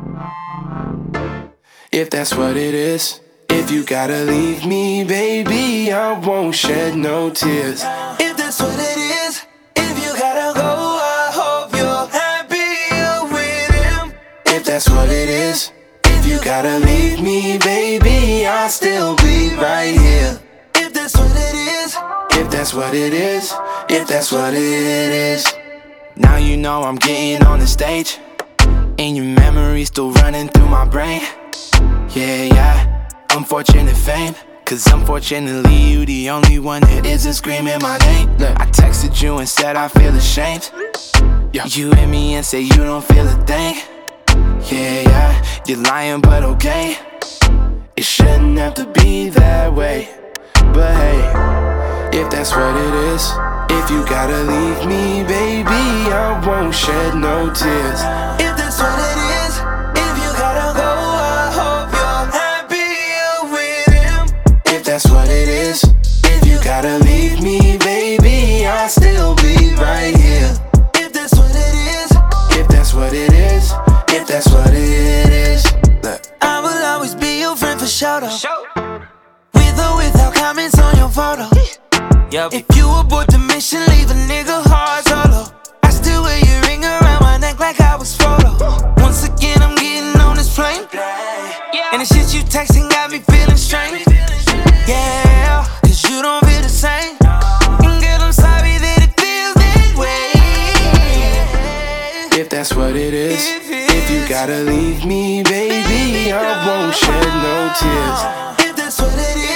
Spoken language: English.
If that's what it is, if you gotta leave me, baby, I won't shed no tears. If that's what it is, if you gotta go, I hope you're happy with him. If that's what it is, if you gotta leave me, baby, I'll still be right here. If that's what it is, if that's what it is, if that's what it is. Now you know I'm getting on the stage, and your memory's still running through my brain. Yeah, unfortunate fame, cause unfortunately you the only one that isn't screaming my name. Look, I texted you and said I feel ashamed. You hit me and say you don't feel a thing. Yeah, you're lying but okay. It shouldn't have to be that way. But hey, if that's what it is, if you gotta leave me, baby, I won't shed no tears. If that's what it is, if you gotta go, I hope you're happy with him. If that's what it is, if you gotta leave me, baby, I'll still be right here. If that's what it is, if that's what it is, if that's what it is. Look, I will always be your friend for sure though. With or without comments on your photo. If you abort the mission, leave a nigga hard solo. I still wear your ring around my neck like I was photo. Once again, I'm getting on this plane, and the shit you texting got me feeling strange. Yeah, cause you don't feel the same. And girl, I'm sorry that it feels that way. If that's what it is, if you gotta leave me, baby, I won't shed no tears. If that's what it is.